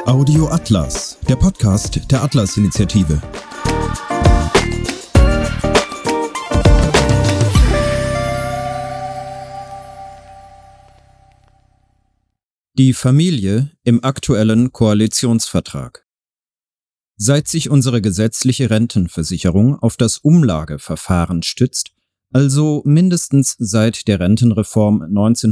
Audio Atlas, der Podcast der Atlas-Initiative. Die Familie im aktuellen Koalitionsvertrag. Seit sich unsere gesetzliche Rentenversicherung auf das Umlageverfahren stützt, also mindestens seit der Rentenreform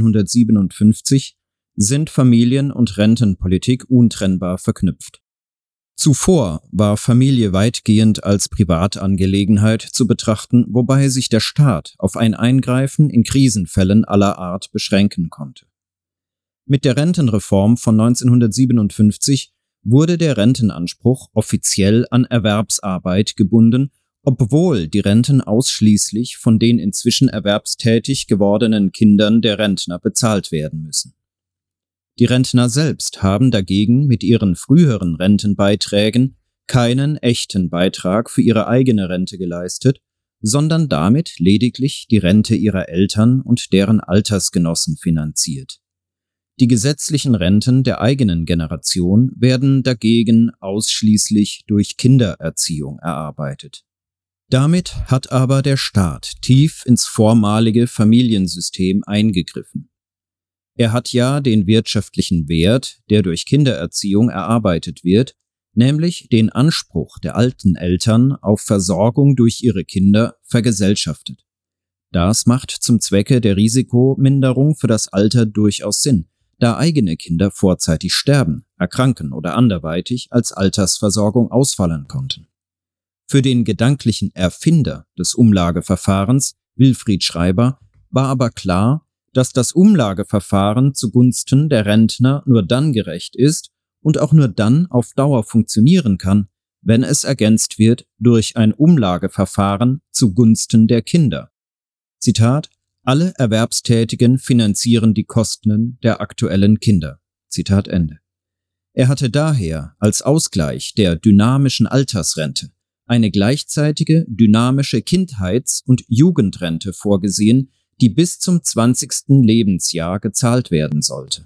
1957, sind Familien- und Rentenpolitik untrennbar verknüpft. Zuvor war Familie weitgehend als Privatangelegenheit zu betrachten, wobei sich der Staat auf ein Eingreifen in Krisenfällen aller Art beschränken konnte. Mit der Rentenreform von 1957 wurde der Rentenanspruch offiziell an Erwerbsarbeit gebunden, obwohl die Renten ausschließlich von den inzwischen erwerbstätig gewordenen Kindern der Rentner bezahlt werden müssen. Die Rentner selbst haben dagegen mit ihren früheren Rentenbeiträgen keinen echten Beitrag für ihre eigene Rente geleistet, sondern damit lediglich die Rente ihrer Eltern und deren Altersgenossen finanziert. Die gesetzlichen Renten der eigenen Generation werden dagegen ausschließlich durch Kindererziehung erarbeitet. Damit hat aber der Staat tief ins vormalige Familiensystem eingegriffen. Er hat ja den wirtschaftlichen Wert, der durch Kindererziehung erarbeitet wird, nämlich den Anspruch der alten Eltern auf Versorgung durch ihre Kinder, vergesellschaftet. Das macht zum Zwecke der Risikominderung für das Alter durchaus Sinn, da eigene Kinder vorzeitig sterben, erkranken oder anderweitig als Altersversorgung ausfallen konnten. Für den gedanklichen Erfinder des Umlageverfahrens, Wilfried Schreiber, war aber klar, dass das Umlageverfahren zugunsten der Rentner nur dann gerecht ist und auch nur dann auf Dauer funktionieren kann, wenn es ergänzt wird durch ein Umlageverfahren zugunsten der Kinder. Zitat: Alle Erwerbstätigen finanzieren die Kosten der aktuellen Kinder. Zitat Ende. Er hatte daher als Ausgleich der dynamischen Altersrente eine gleichzeitige dynamische Kindheits- und Jugendrente vorgesehen, die bis zum 20. Lebensjahr gezahlt werden sollte.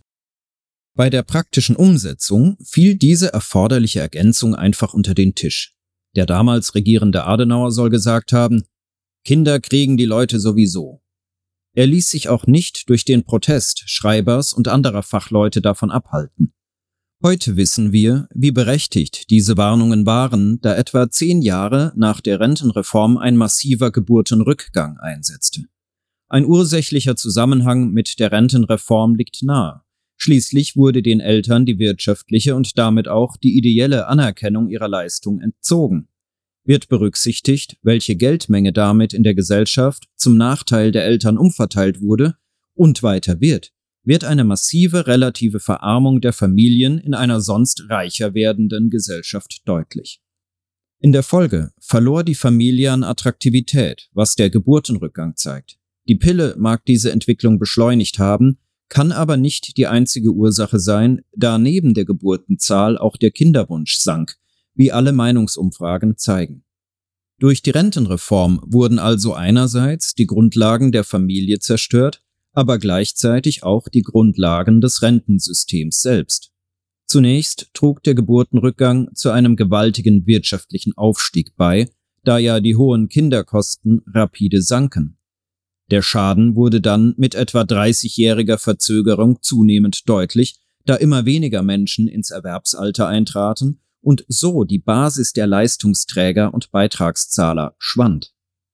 Bei der praktischen Umsetzung fiel diese erforderliche Ergänzung einfach unter den Tisch. Der damals regierende Adenauer soll gesagt haben: Kinder kriegen die Leute sowieso. Er ließ sich auch nicht durch den Protest Schreibers und anderer Fachleute davon abhalten. Heute wissen wir, wie berechtigt diese Warnungen waren, da etwa 10 Jahre nach der Rentenreform ein massiver Geburtenrückgang einsetzte. Ein ursächlicher Zusammenhang mit der Rentenreform liegt nahe. Schließlich wurde den Eltern die wirtschaftliche und damit auch die ideelle Anerkennung ihrer Leistung entzogen. Wird berücksichtigt, welche Geldmenge damit in der Gesellschaft zum Nachteil der Eltern umverteilt wurde und weiter wird eine massive relative Verarmung der Familien in einer sonst reicher werdenden Gesellschaft deutlich. In der Folge verlor die Familie an Attraktivität, was der Geburtenrückgang zeigt. Die Pille mag diese Entwicklung beschleunigt haben, kann aber nicht die einzige Ursache sein, da neben der Geburtenzahl auch der Kinderwunsch sank, wie alle Meinungsumfragen zeigen. Durch die Rentenreform wurden also einerseits die Grundlagen der Familie zerstört, aber gleichzeitig auch die Grundlagen des Rentensystems selbst. Zunächst trug der Geburtenrückgang zu einem gewaltigen wirtschaftlichen Aufstieg bei, da ja die hohen Kinderkosten rapide sanken. Der Schaden wurde dann mit etwa 30-jähriger Verzögerung zunehmend deutlich, da immer weniger Menschen ins Erwerbsalter eintraten und so die Basis der Leistungsträger und Beitragszahler schwand.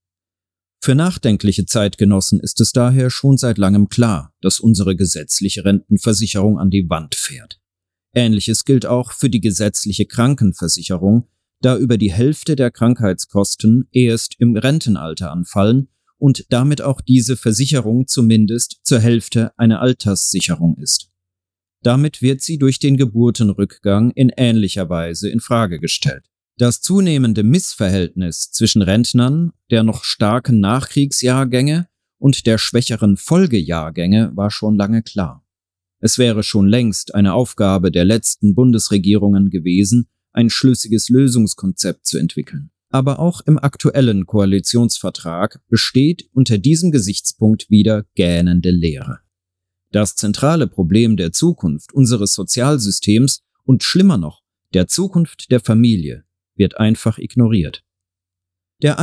Für nachdenkliche Zeitgenossen ist es daher schon seit langem klar, dass unsere gesetzliche Rentenversicherung an die Wand fährt. Ähnliches gilt auch für die gesetzliche Krankenversicherung, da über die Hälfte der Krankheitskosten erst im Rentenalter anfallen und damit auch diese Versicherung zumindest zur Hälfte eine Alterssicherung ist. Damit wird sie durch den Geburtenrückgang in ähnlicher Weise in Frage gestellt. Das zunehmende Missverhältnis zwischen Rentnern der noch starken Nachkriegsjahrgänge und der schwächeren Folgejahrgänge war schon lange klar. Es wäre schon längst eine Aufgabe der letzten Bundesregierungen gewesen, ein schlüssiges Lösungskonzept zu entwickeln. Aber auch im aktuellen Koalitionsvertrag besteht unter diesem Gesichtspunkt wieder gähnende Leere. Das zentrale Problem der Zukunft unseres Sozialsystems und schlimmer noch, der Zukunft der Familie, wird einfach ignoriert. Der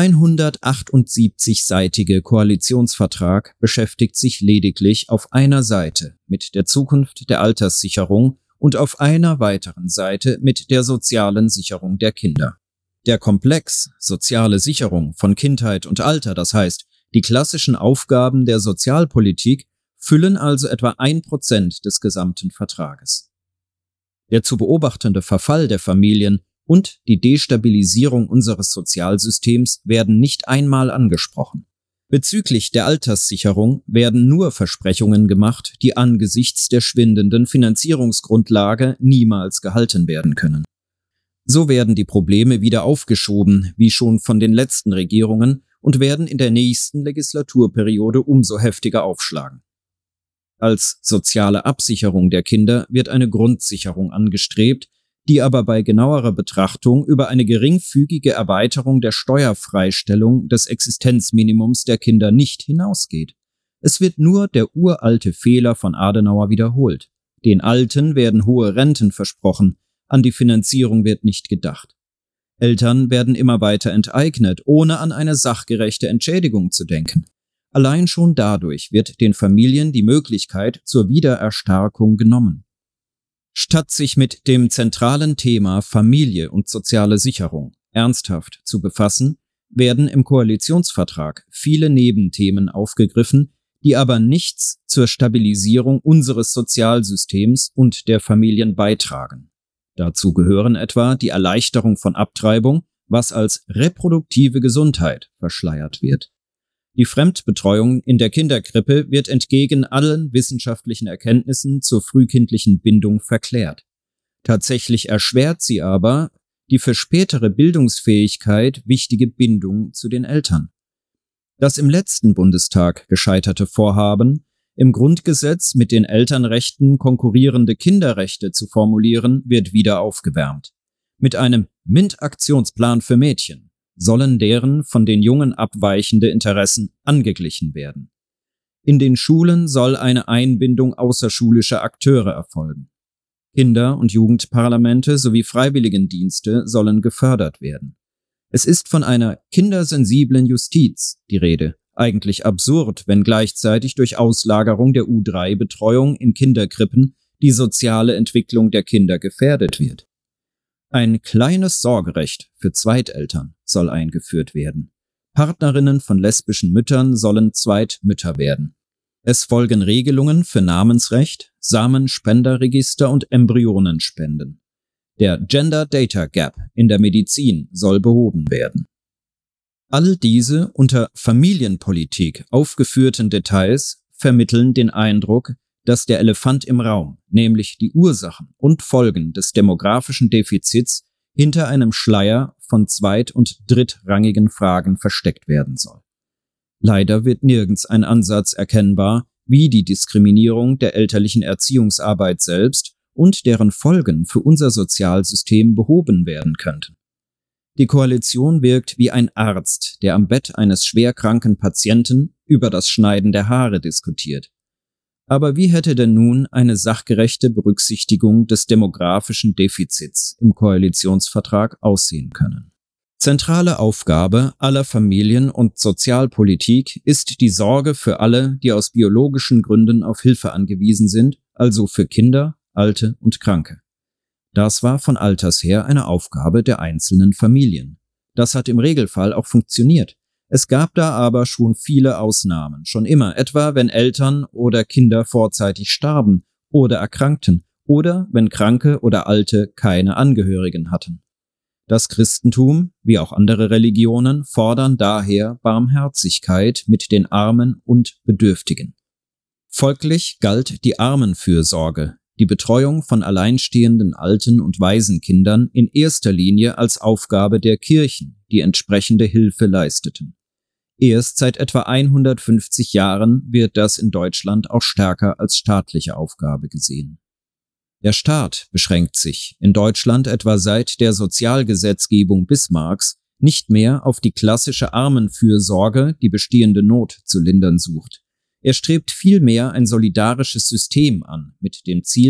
178-seitige Koalitionsvertrag beschäftigt sich lediglich auf einer Seite mit der Zukunft der Alterssicherung und auf einer weiteren Seite mit der sozialen Sicherung der Kinder. Der Komplex soziale Sicherung von Kindheit und Alter, das heißt, die klassischen Aufgaben der Sozialpolitik, füllen also etwa 1% des gesamten Vertrages. Der zu beobachtende Verfall der Familien und die Destabilisierung unseres Sozialsystems werden nicht einmal angesprochen. Bezüglich der Alterssicherung werden nur Versprechungen gemacht, die angesichts der schwindenden Finanzierungsgrundlage niemals gehalten werden können. So werden die Probleme wieder aufgeschoben, wie schon von den letzten Regierungen, und werden in der nächsten Legislaturperiode umso heftiger aufschlagen. Als soziale Absicherung der Kinder wird eine Grundsicherung angestrebt, die aber bei genauerer Betrachtung über eine geringfügige Erweiterung der Steuerfreistellung des Existenzminimums der Kinder nicht hinausgeht. Es wird nur der uralte Fehler von Adenauer wiederholt. Den Alten werden hohe Renten versprochen, an die Finanzierung wird nicht gedacht. Eltern werden immer weiter enteignet, ohne an eine sachgerechte Entschädigung zu denken. Allein schon dadurch wird den Familien die Möglichkeit zur Wiedererstarkung genommen. Statt sich mit dem zentralen Thema Familie und soziale Sicherung ernsthaft zu befassen, werden im Koalitionsvertrag viele Nebenthemen aufgegriffen, die aber nichts zur Stabilisierung unseres Sozialsystems und der Familien beitragen. Dazu gehören etwa die Erleichterung von Abtreibung, was als reproduktive Gesundheit verschleiert wird. Die Fremdbetreuung in der Kinderkrippe wird entgegen allen wissenschaftlichen Erkenntnissen zur frühkindlichen Bindung verklärt. Tatsächlich erschwert sie aber die für spätere Bildungsfähigkeit wichtige Bindung zu den Eltern. Das im letzten Bundestag gescheiterte Vorhaben, im Grundgesetz mit den Elternrechten konkurrierende Kinderrechte zu formulieren, wird wieder aufgewärmt. Mit einem MINT-Aktionsplan für Mädchen sollen deren von den Jungen abweichende Interessen angeglichen werden. In den Schulen soll eine Einbindung außerschulischer Akteure erfolgen. Kinder- und Jugendparlamente sowie Freiwilligendienste sollen gefördert werden. Es ist von einer kindersensiblen Justiz die Rede. Eigentlich absurd, wenn gleichzeitig durch Auslagerung der U3-Betreuung in Kinderkrippen die soziale Entwicklung der Kinder gefährdet wird. Ein kleines Sorgerecht für Zweiteltern soll eingeführt werden. Partnerinnen von lesbischen Müttern sollen Zweitmütter werden. Es folgen Regelungen für Namensrecht, Samenspenderregister und Embryonenspenden. Der Gender Data Gap in der Medizin soll behoben werden. All diese unter Familienpolitik aufgeführten Details vermitteln den Eindruck, dass der Elefant im Raum, nämlich die Ursachen und Folgen des demografischen Defizits, hinter einem Schleier von zweit- und drittrangigen Fragen versteckt werden soll. Leider wird nirgends ein Ansatz erkennbar, wie die Diskriminierung der elterlichen Erziehungsarbeit selbst und deren Folgen für unser Sozialsystem behoben werden könnten. Die Koalition wirkt wie ein Arzt, der am Bett eines schwerkranken Patienten über das Schneiden der Haare diskutiert. Aber wie hätte denn nun eine sachgerechte Berücksichtigung des demografischen Defizits im Koalitionsvertrag aussehen können? Zentrale Aufgabe aller Familien- und Sozialpolitik ist die Sorge für alle, die aus biologischen Gründen auf Hilfe angewiesen sind, also für Kinder, Alte und Kranke. Das war von alters her eine Aufgabe der einzelnen Familien. Das hat im Regelfall auch funktioniert. Es gab da aber schon viele Ausnahmen, schon immer, etwa wenn Eltern oder Kinder vorzeitig starben oder erkrankten oder wenn Kranke oder Alte keine Angehörigen hatten. Das Christentum, wie auch andere Religionen, fordern daher Barmherzigkeit mit den Armen und Bedürftigen. Folglich galt die Armenfürsorge, die Betreuung von alleinstehenden Alten- und Waisenkindern in erster Linie als Aufgabe der Kirchen, die entsprechende Hilfe leisteten. Erst seit etwa 150 Jahren wird das in Deutschland auch stärker als staatliche Aufgabe gesehen. Der Staat beschränkt sich in Deutschland etwa seit der Sozialgesetzgebung Bismarcks nicht mehr auf die klassische Armenfürsorge, die bestehende Not zu lindern sucht. Er strebt vielmehr ein solidarisches System an, mit dem Ziel,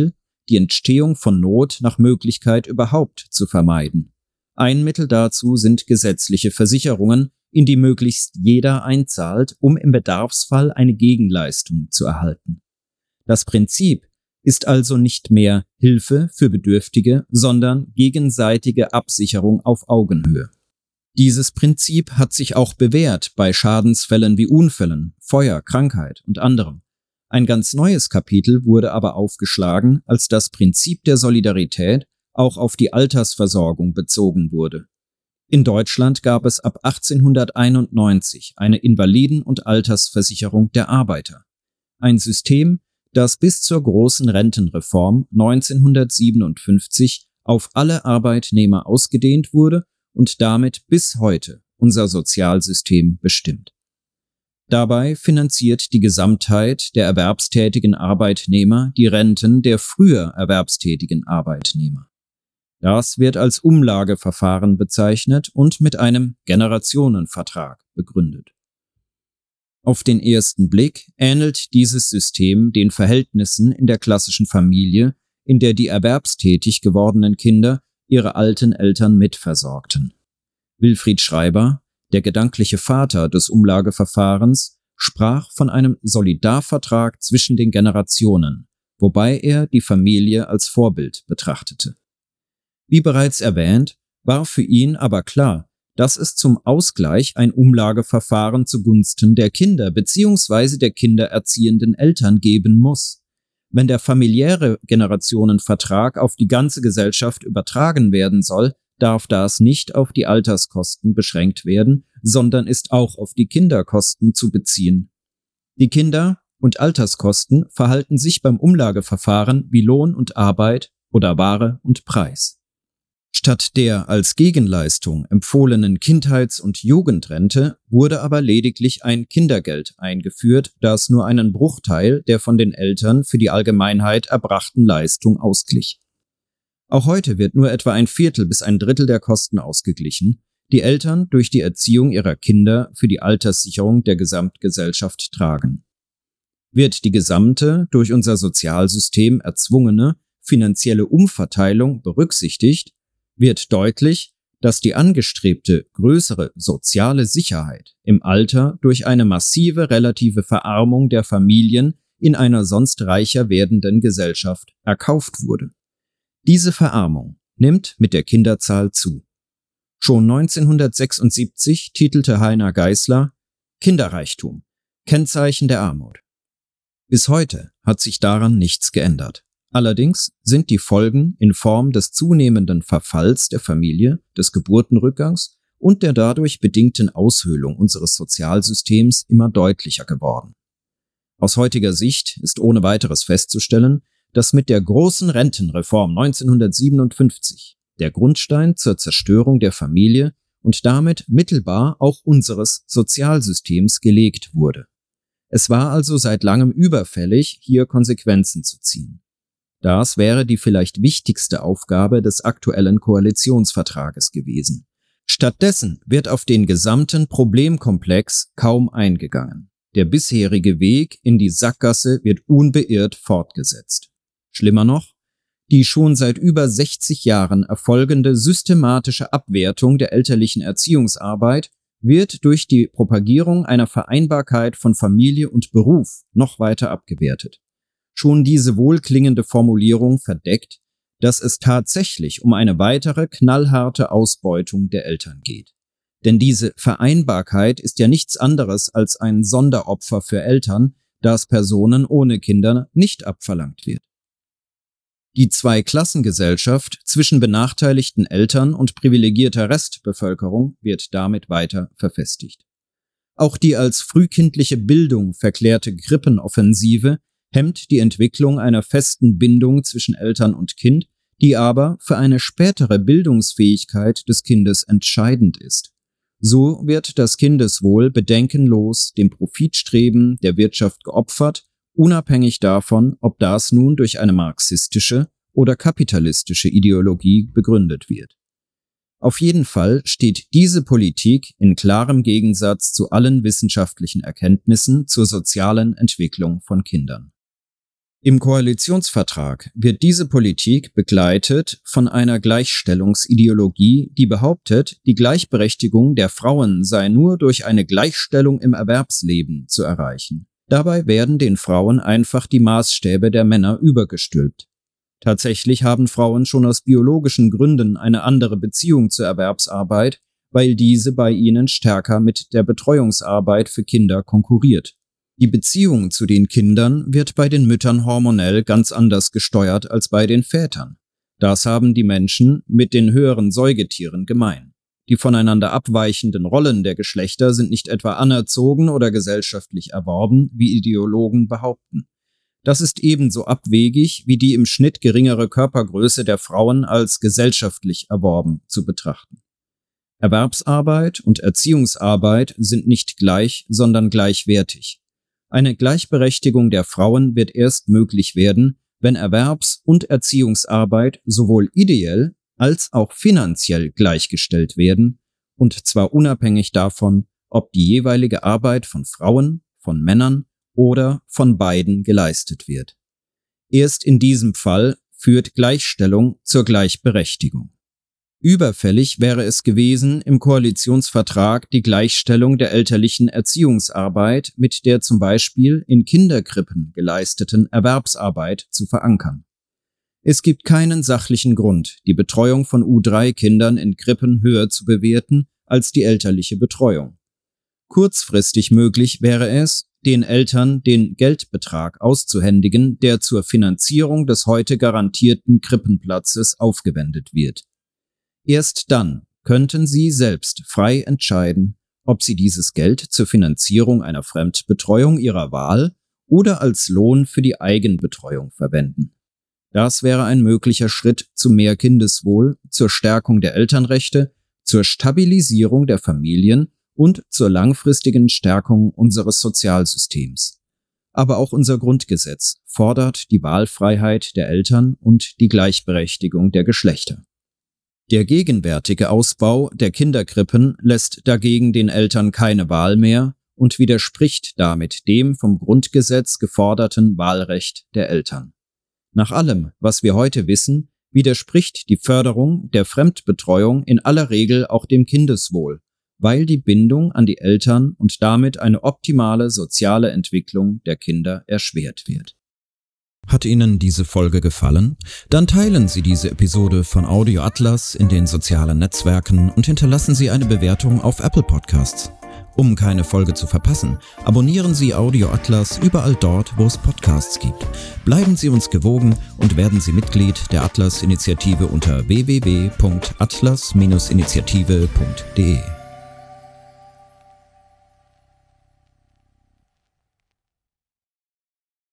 die Entstehung von Not nach Möglichkeit überhaupt zu vermeiden. Ein Mittel dazu sind gesetzliche Versicherungen, in die möglichst jeder einzahlt, um im Bedarfsfall eine Gegenleistung zu erhalten. Das Prinzip ist also nicht mehr Hilfe für Bedürftige, sondern gegenseitige Absicherung auf Augenhöhe. Dieses Prinzip hat sich auch bewährt bei Schadensfällen wie Unfällen, Feuer, Krankheit und anderem. Ein ganz neues Kapitel wurde aber aufgeschlagen, als das Prinzip der Solidarität auch auf die Altersversorgung bezogen wurde. In Deutschland gab es ab 1891 eine Invaliden- und Altersversicherung der Arbeiter. Ein System, das bis zur großen Rentenreform 1957 auf alle Arbeitnehmer ausgedehnt wurde und damit bis heute unser Sozialsystem bestimmt. Dabei finanziert die Gesamtheit der erwerbstätigen Arbeitnehmer die Renten der früher erwerbstätigen Arbeitnehmer. Das wird als Umlageverfahren bezeichnet und mit einem Generationenvertrag begründet. Auf den ersten Blick ähnelt dieses System den Verhältnissen in der klassischen Familie, in der die erwerbstätig gewordenen Kinder ihre alten Eltern mitversorgten. Wilfried Schreiber, der gedankliche Vater des Umlageverfahrens, sprach von einem Solidarvertrag zwischen den Generationen, wobei er die Familie als Vorbild betrachtete. Wie bereits erwähnt, war für ihn aber klar, dass es zum Ausgleich ein Umlageverfahren zugunsten der Kinder bzw. der kindererziehenden Eltern geben muss. Wenn der familiäre Generationenvertrag auf die ganze Gesellschaft übertragen werden soll, darf das nicht auf die Alterskosten beschränkt werden, sondern ist auch auf die Kinderkosten zu beziehen. Die Kinder- und Alterskosten verhalten sich beim Umlageverfahren wie Lohn und Arbeit oder Ware und Preis. Statt der als Gegenleistung empfohlenen Kindheits- und Jugendrente wurde aber lediglich ein Kindergeld eingeführt, das nur einen Bruchteil der von den Eltern für die Allgemeinheit erbrachten Leistung ausglich. Auch heute wird nur etwa ein Viertel bis ein Drittel der Kosten ausgeglichen, die Eltern durch die Erziehung ihrer Kinder für die Alterssicherung der Gesamtgesellschaft tragen. Wird die gesamte, durch unser Sozialsystem erzwungene, finanzielle Umverteilung berücksichtigt, wird deutlich, dass die angestrebte größere soziale Sicherheit im Alter durch eine massive relative Verarmung der Familien in einer sonst reicher werdenden Gesellschaft erkauft wurde. Diese Verarmung nimmt mit der Kinderzahl zu. Schon 1976 titelte Heiner Geisler Kinderreichtum, Kennzeichen der Armut. Bis heute hat sich daran nichts geändert. Allerdings sind die Folgen in Form des zunehmenden Verfalls der Familie, des Geburtenrückgangs und der dadurch bedingten Aushöhlung unseres Sozialsystems immer deutlicher geworden. Aus heutiger Sicht ist ohne weiteres festzustellen, dass mit der großen Rentenreform 1957 der Grundstein zur Zerstörung der Familie und damit mittelbar auch unseres Sozialsystems gelegt wurde. Es war also seit langem überfällig, hier Konsequenzen zu ziehen. Das wäre die vielleicht wichtigste Aufgabe des aktuellen Koalitionsvertrages gewesen. Stattdessen wird auf den gesamten Problemkomplex kaum eingegangen. Der bisherige Weg in die Sackgasse wird unbeirrt fortgesetzt. Schlimmer noch, die schon seit über 60 Jahren erfolgende systematische Abwertung der elterlichen Erziehungsarbeit wird durch die Propagierung einer Vereinbarkeit von Familie und Beruf noch weiter abgewertet. Schon diese wohlklingende Formulierung verdeckt, dass es tatsächlich um eine weitere knallharte Ausbeutung der Eltern geht. Denn diese Vereinbarkeit ist ja nichts anderes als ein Sonderopfer für Eltern, das Personen ohne Kinder nicht abverlangt wird. Die Zweiklassengesellschaft zwischen benachteiligten Eltern und privilegierter Restbevölkerung wird damit weiter verfestigt. Auch die als frühkindliche Bildung verklärte Krippenoffensive hemmt die Entwicklung einer festen Bindung zwischen Eltern und Kind, die aber für eine spätere Bildungsfähigkeit des Kindes entscheidend ist. So wird das Kindeswohl bedenkenlos dem Profitstreben der Wirtschaft geopfert, unabhängig davon, ob das nun durch eine marxistische oder kapitalistische Ideologie begründet wird. Auf jeden Fall steht diese Politik in klarem Gegensatz zu allen wissenschaftlichen Erkenntnissen zur sozialen Entwicklung von Kindern. Im Koalitionsvertrag wird diese Politik begleitet von einer Gleichstellungsideologie, die behauptet, die Gleichberechtigung der Frauen sei nur durch eine Gleichstellung im Erwerbsleben zu erreichen. Dabei werden den Frauen einfach die Maßstäbe der Männer übergestülpt. Tatsächlich haben Frauen schon aus biologischen Gründen eine andere Beziehung zur Erwerbsarbeit, weil diese bei ihnen stärker mit der Betreuungsarbeit für Kinder konkurriert. Die Beziehung zu den Kindern wird bei den Müttern hormonell ganz anders gesteuert als bei den Vätern. Das haben die Menschen mit den höheren Säugetieren gemein. Die voneinander abweichenden Rollen der Geschlechter sind nicht etwa anerzogen oder gesellschaftlich erworben, wie Ideologen behaupten. Das ist ebenso abwegig wie die im Schnitt geringere Körpergröße der Frauen als gesellschaftlich erworben zu betrachten. Erwerbsarbeit und Erziehungsarbeit sind nicht gleich, sondern gleichwertig. Eine Gleichberechtigung der Frauen wird erst möglich werden, wenn Erwerbs- und Erziehungsarbeit sowohl ideell als auch finanziell gleichgestellt werden, und zwar unabhängig davon, ob die jeweilige Arbeit von Frauen, von Männern oder von beiden geleistet wird. Erst in diesem Fall führt Gleichstellung zur Gleichberechtigung. Überfällig wäre es gewesen, im Koalitionsvertrag die Gleichstellung der elterlichen Erziehungsarbeit mit der zum Beispiel in Kinderkrippen geleisteten Erwerbsarbeit zu verankern. Es gibt keinen sachlichen Grund, die Betreuung von U3-Kindern in Krippen höher zu bewerten als die elterliche Betreuung. Kurzfristig möglich wäre es, den Eltern den Geldbetrag auszuhändigen, der zur Finanzierung des heute garantierten Krippenplatzes aufgewendet wird. Erst dann könnten sie selbst frei entscheiden, ob sie dieses Geld zur Finanzierung einer Fremdbetreuung ihrer Wahl oder als Lohn für die Eigenbetreuung verwenden. Das wäre ein möglicher Schritt zu mehr Kindeswohl, zur Stärkung der Elternrechte, zur Stabilisierung der Familien und zur langfristigen Stärkung unseres Sozialsystems. Aber auch unser Grundgesetz fordert die Wahlfreiheit der Eltern und die Gleichberechtigung der Geschlechter. Der gegenwärtige Ausbau der Kinderkrippen lässt dagegen den Eltern keine Wahl mehr und widerspricht damit dem vom Grundgesetz geforderten Wahlrecht der Eltern. Nach allem, was wir heute wissen, widerspricht die Förderung der Fremdbetreuung in aller Regel auch dem Kindeswohl, weil die Bindung an die Eltern und damit eine optimale soziale Entwicklung der Kinder erschwert wird. Hat Ihnen diese Folge gefallen? Dann teilen Sie diese Episode von Audio Atlas in den sozialen Netzwerken und hinterlassen Sie eine Bewertung auf Apple Podcasts. Um keine Folge zu verpassen, abonnieren Sie Audio Atlas überall dort, wo es Podcasts gibt. Bleiben Sie uns gewogen und werden Sie Mitglied der Atlas-Initiative unter www.atlas-initiative.de.